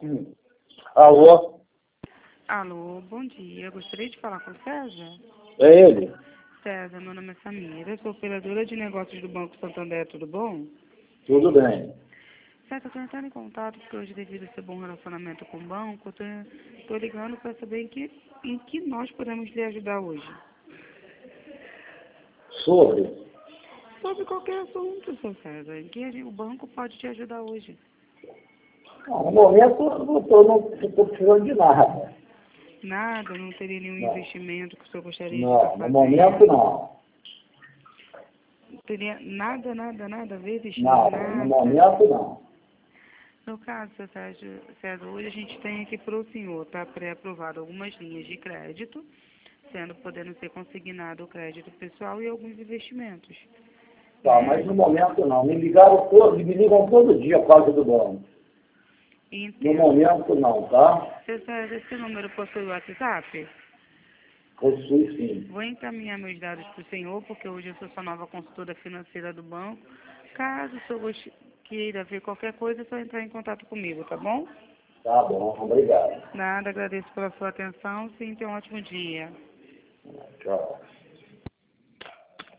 Alô? Alô, bom dia. Gostaria de falar com o César? É ele? César, meu nome é Samira, eu sou operadora de negócios do Banco Santander, tudo bom? Tudo bem. César, estou entrando em contato porque hoje, devido a seu bom relacionamento com o banco, estou ligando para saber em que nós podemos lhe ajudar hoje. Sobre? Sobre qualquer assunto, seu César, em que o banco pode te ajudar hoje. Não, no momento eu não estou precisando de nada. Nada, não teria nenhum Não. investimento que o senhor gostaria de Não, estar no fazendo? momento não. Não teria nada a ver, destino Nada, no momento não. No caso, seu César, hoje a gente tem aqui para o senhor, está pré-aprovado algumas linhas de crédito, podendo ser consignado o crédito pessoal e alguns investimentos. Tá, Né? mas no momento não. Me ligam todo dia por causa do banco. No Entendo. momento não, tá? Seu César, esse número possui o WhatsApp? Possui sim. Vou encaminhar meus dados para o senhor, porque hoje eu sou sua nova consultora financeira do banco. Caso o senhor queira ver qualquer coisa, é só entrar em contato comigo, tá bom? Tá bom, obrigado. Nada, agradeço pela sua atenção. Sim, tenha um ótimo dia. Tchau.